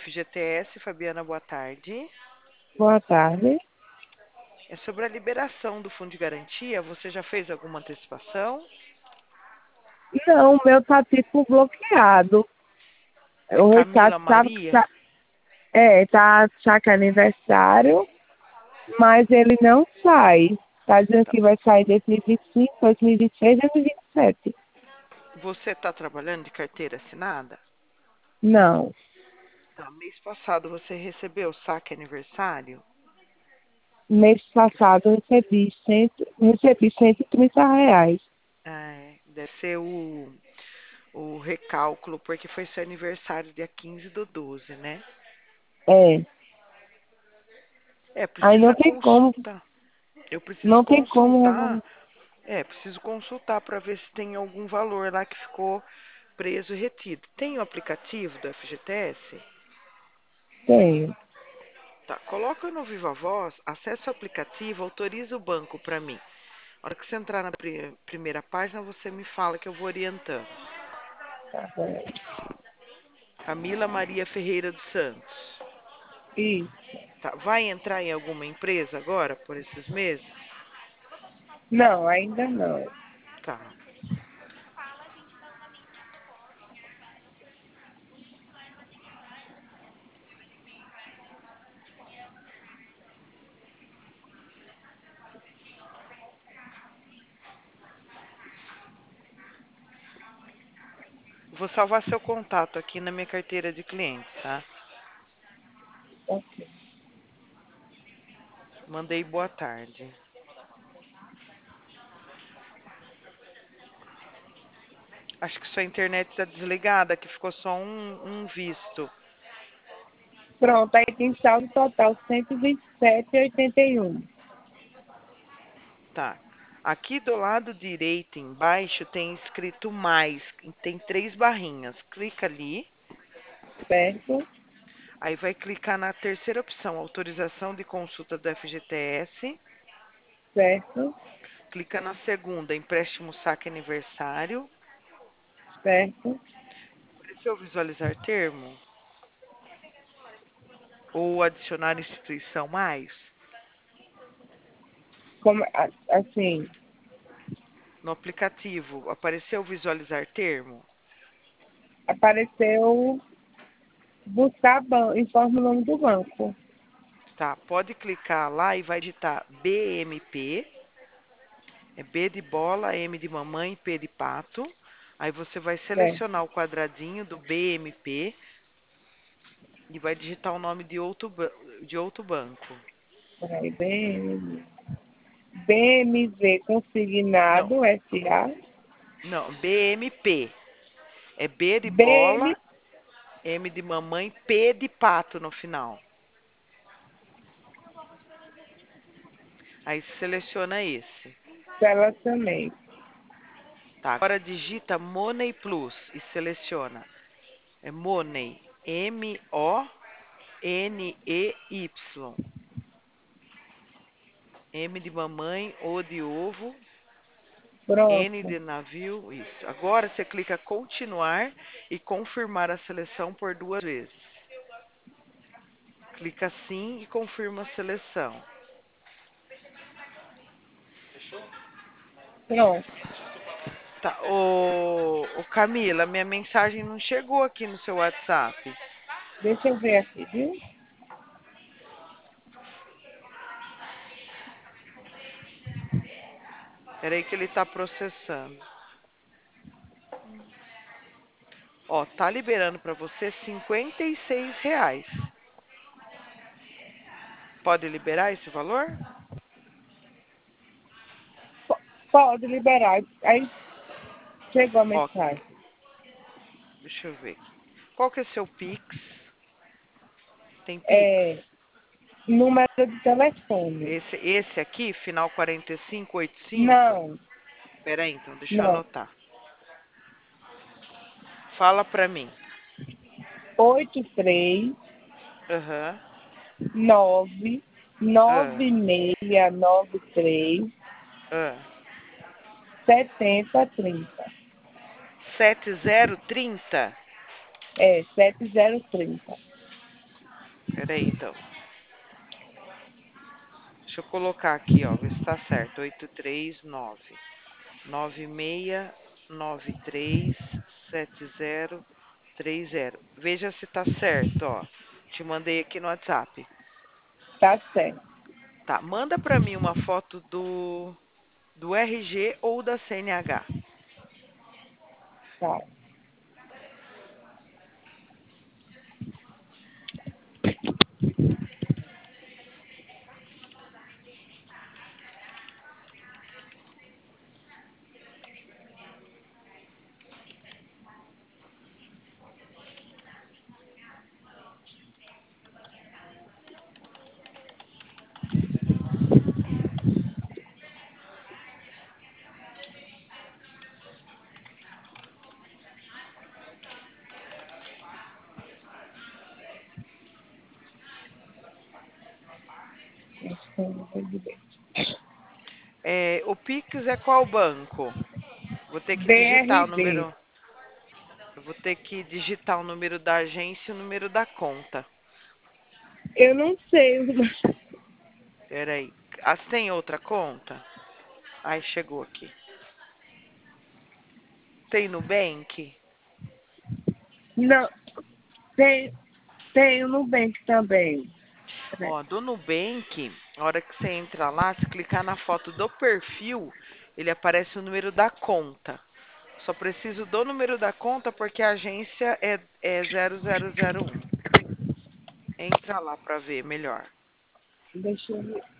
FGTS, Fabiana, boa tarde. Boa tarde. É sobre a liberação do fundo de garantia. Você já fez alguma antecipação? Não, o meu tá tipo bloqueado. É O Ricardo Camila sabe que Maria? tá saque aniversário, mas ele não sai. Tá dizendo Tá. que vai sair 2025, 2026, 2027. Você está trabalhando de carteira assinada? Não. Tá. Mês passado você recebeu o saque aniversário? Mês passado eu recebi R$ 130. Deve ser o recálculo, porque foi seu aniversário dia 15/12, né? É. Aí Precisa consultar. Eu preciso não tem como consultar. resolver. Preciso consultar para ver se tem algum valor lá que ficou preso e retido. Tem o aplicativo do FGTS? Tenho. Tá, coloca no Viva Voz, acessa o aplicativo, autoriza o banco para mim. Na hora que você entrar na primeira página, você me fala que eu vou orientando. Tá bom. Camila Maria Ferreira dos Santos. Isso. Tá, vai entrar em alguma empresa agora, por esses meses? Não, ainda não. Tá. Vou salvar seu contato aqui na minha carteira de clientes, tá? Ok. Mandei boa tarde. Acho que sua internet está desligada, que ficou só um visto. Pronto, aí tem saldo total 127,81. Tá. Aqui do lado direito embaixo tem escrito mais, tem 3 barrinhas. Clica ali, Certo? aí vai clicar na terceira opção, autorização de consulta do FGTS. Certo? Clica na segunda, empréstimo saque aniversário. Certo? Apareceu visualizar termo? Ou adicionar instituição mais? Como, assim, No aplicativo, apareceu visualizar termo? apareceu buscar informe o nome do banco. Tá, pode clicar lá e vai digitar BMP, é B de bola, M de mamãe, P de pato. Aí você vai Certo. selecionar o quadradinho do BMP e vai digitar o nome de outro banco. Peraí, BMV Não, Consignado SA. não, BMP. É B de BM, bola, M de mamãe, P de pato no final. Aí seleciona esse. selecionei. Tá, agora digita Money Plus e seleciona. É Money, Money. M de mamãe, O de ovo, N Pronto. de navio, isso. Agora você clica continuar e confirmar a seleção por 2 vezes. Clica sim e confirma a seleção. Pronto. Tá, ô Camila, minha mensagem não chegou aqui no seu WhatsApp. Deixa eu ver aqui, viu? Peraí que ele tá processando. Ó, tá liberando para você R$ 56. Pode liberar esse valor? Pode liberar. Aí chegou a Ó, mensagem. deixa eu ver aqui. Qual que é seu Pix? Tem Pix? É, número de telefone. Esse aqui, final 4585? Não, Peraí, então, deixa eu não. anotar. Fala pra mim. 83 Aham. 9 Ah, 9693 ah. 7030. 7030? É, 7030. Peraí, então. Deixa eu colocar aqui, ó, ver se tá certo. 839-9693-7030. Veja se tá certo, ó. Te mandei aqui no WhatsApp. Tá certo. Tá, manda pra mim uma foto do RG ou da CNH. Tá. O Pix é qual banco? Vou ter que digitar o BRB. número. Eu vou ter que digitar o número da agência e o número da conta. Eu não sei. Peraí. Ah, você tem outra conta? Ai, chegou aqui. Tem Nubank? Não. Tem, tem o Nubank também. Peraí. Ó, do Nubank, a hora que você entra lá, se clicar na foto do perfil, ele aparece o número da conta. Só preciso do número da conta porque a agência é 0001. Entra lá para ver melhor. Deixa eu ver.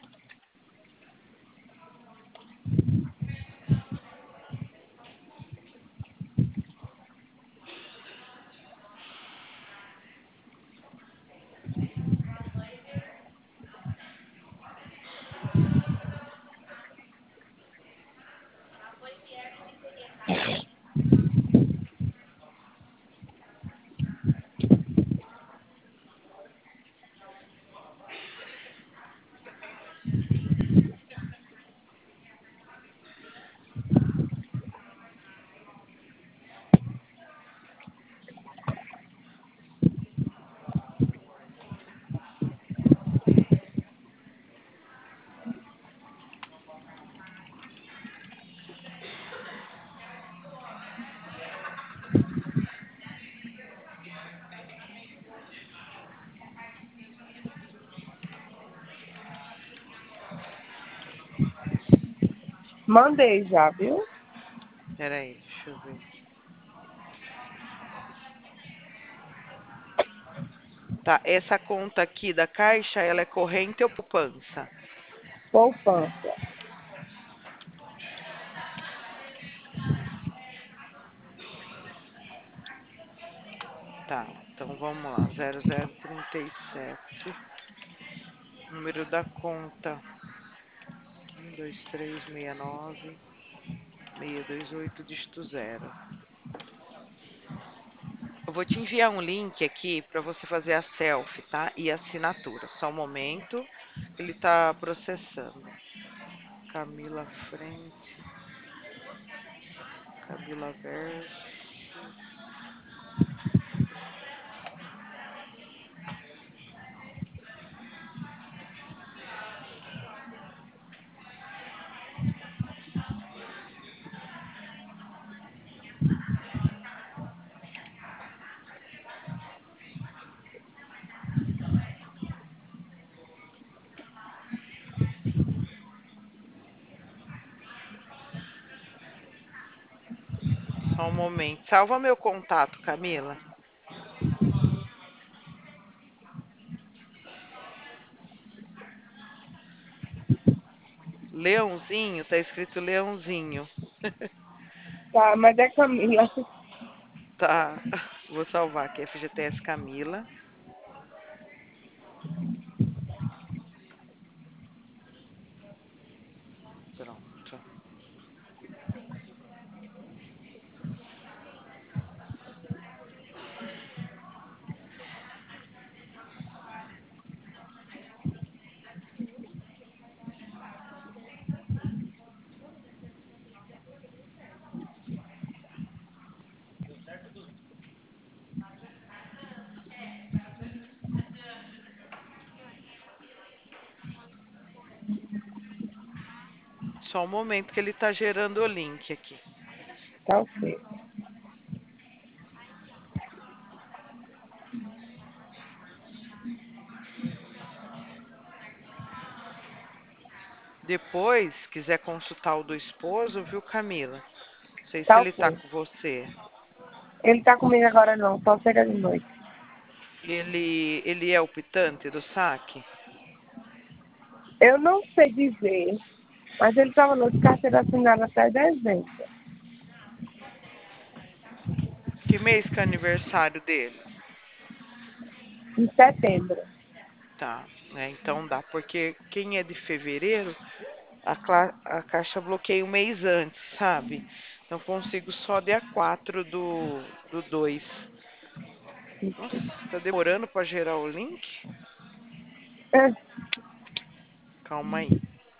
Mandei já, viu? Peraí, deixa eu ver. Tá, essa conta aqui da Caixa, ela é corrente ou poupança? Poupança. Tá, então vamos lá. 0037. Número da conta: 12369-628, dígito 0. Eu vou te enviar um link aqui para você fazer a selfie, tá? E a assinatura. Só um momento, ele tá processando. Camila Frente, Camila Versos. Só um momento. Salva meu contato, Camila. Leãozinho, tá escrito Leãozinho. Tá, mas é Camila. Tá. Vou salvar aqui, FGTS Camila. Pronto. Só um momento que ele tá gerando o link aqui. Tá ok. Depois, se quiser consultar o do esposo, viu, Camila? Não sei se Tá ele tá ok. com você. Ele tá comigo agora não, só chega de noite. Ele é o optante do saque? Eu não sei dizer, mas ele trabalhou de carteira assinada até dezembro. Que mês que é o aniversário dele? Em setembro. Tá, então dá, porque quem é de fevereiro, a caixa bloqueia um mês antes, sabe? Então consigo só dia 4 do 2. Nossa, tá demorando pra gerar o link? É, Calma aí.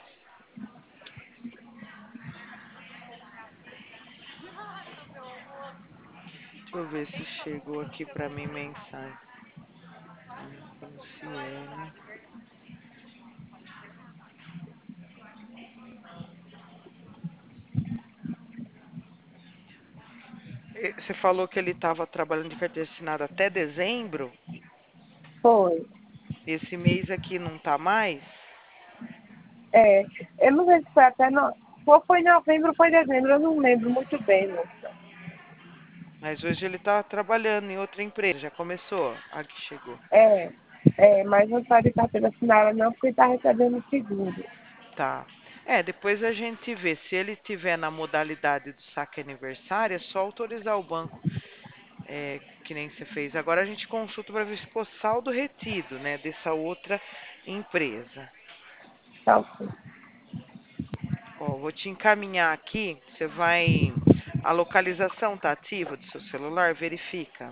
Deixa eu ver se chegou aqui pra mim mensagem. Franciele. Você falou que ele estava trabalhando de carteira assinada até dezembro? foi. Esse mês aqui não tá mais? É, eu não sei se foi até ou foi novembro ou foi dezembro, eu não lembro muito bem, moça. Mas hoje ele tá trabalhando em outra empresa. Já começou? Aqui chegou. Mas não está de carteira assinada não, porque está recebendo o seguro. Tá. Depois a gente vê. Se ele tiver na modalidade do saque aniversário, é só autorizar o banco, que nem você fez. Agora a gente consulta para ver se ficou saldo retido, né, dessa outra empresa. Tá ok. Ó, vou te encaminhar aqui. Você vai. A localização tá ativa do seu celular? Verifica.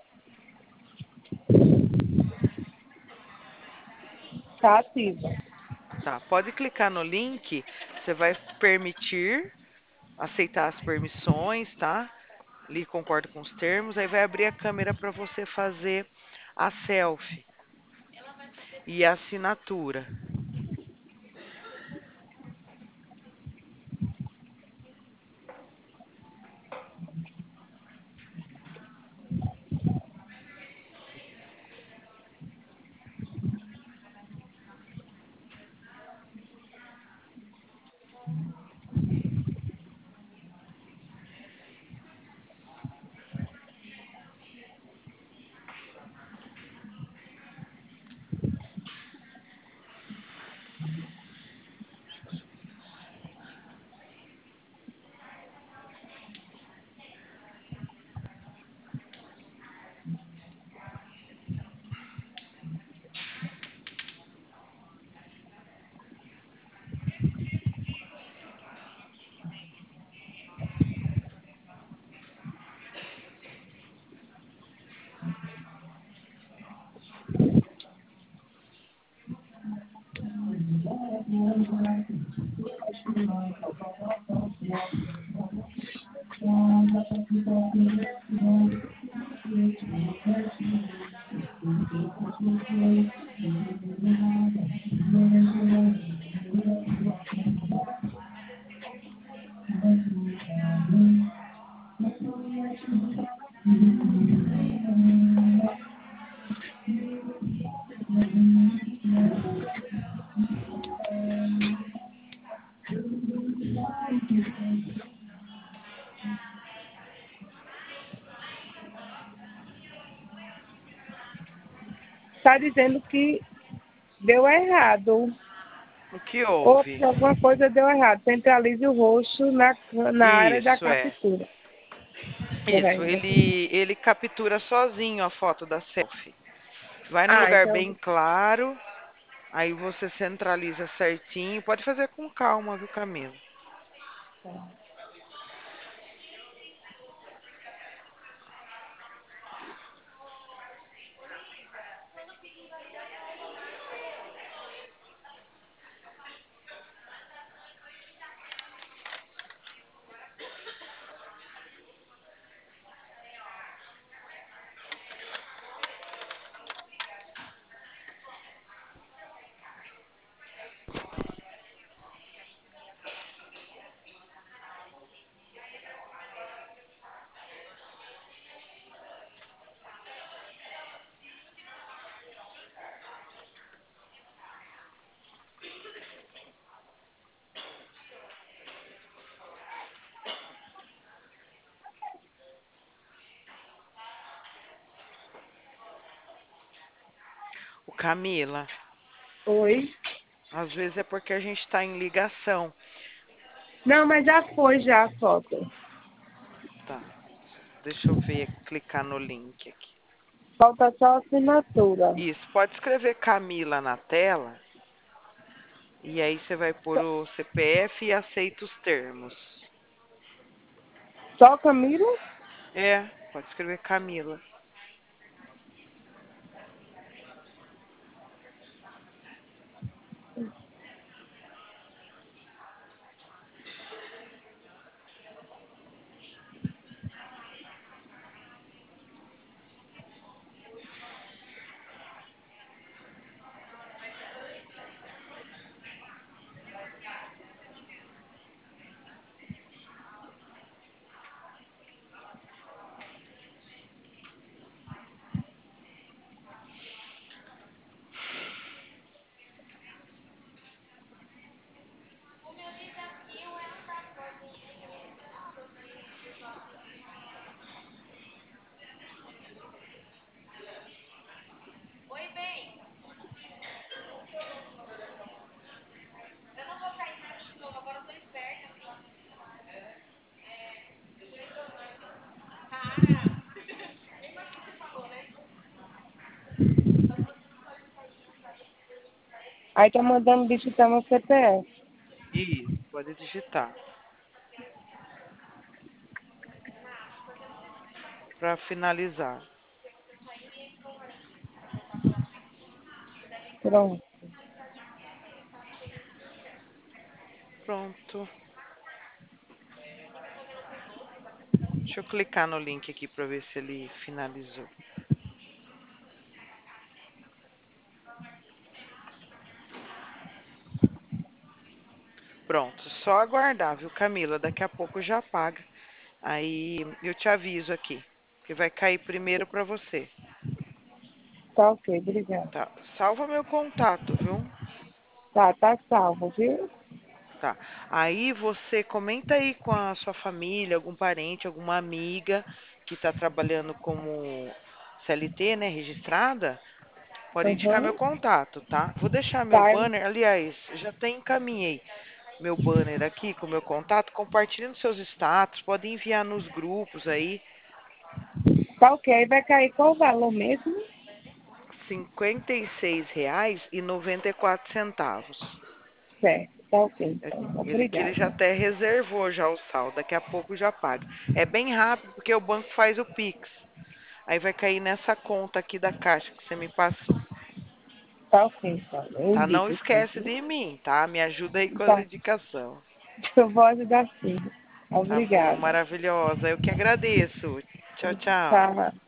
Tá ativa. Tá. Pode clicar no link. Você vai permitir, aceitar as permissões, tá? Ali concordo com os termos. Aí vai abrir a câmera para você fazer a selfie e a assinatura. Está dizendo que deu errado. O que Ou houve? que alguma coisa deu errado. Centralize o roxo na área da Isso, é. captura. Isso, Peraí, ele captura sozinho a foto da selfie. Vai no lugar então. bem claro, aí você centraliza certinho. Pode fazer com calma, viu, Camila? Camila, Oi. às vezes é porque a gente está em ligação. Não, mas já foi já a foto. Tá. Deixa eu ver, clicar no link aqui. Falta só a assinatura. Isso, pode escrever Camila na tela e aí você vai pôr o CPF e aceita os termos. Só Camila? É, pode escrever Camila. Aí tá mandando digitar meu CPF. Isso, pode digitar. Para finalizar. Pronto. Pronto. Deixa eu clicar no link aqui para ver se ele finalizou. Pronto, só aguardar, viu, Camila? Daqui a pouco já paga. Aí eu te aviso aqui, que vai cair primeiro para você. Tá ok, obrigada. Tá? Salva meu contato, viu? Tá salvo, viu? Tá. Aí você comenta aí com a sua família, algum parente, alguma amiga que está trabalhando como CLT, né, registrada, pode indicar meu Uhum. contato, tá? Vou deixar meu Tá, banner, aliás, já até encaminhei meu banner aqui com meu contato, compartilhe nos seus status, pode enviar nos grupos aí, tá ok. Aí vai cair qual o valor mesmo? R$ 56,94. Certo, tá ok, então. Que ele já Obrigada. até reservou já o saldo, daqui a pouco já paga. É bem rápido porque o banco faz o Pix. Aí vai cair nessa conta aqui da caixa que você me passou, Tá ok, então. Eu tá? Não indico sim, esquece viu? de mim, tá? Me ajuda aí com as Tá. indicações. Eu vou ajudar sim. Tá bom, Obrigada. maravilhosa. Eu que agradeço. Tchau, tchau. Tá.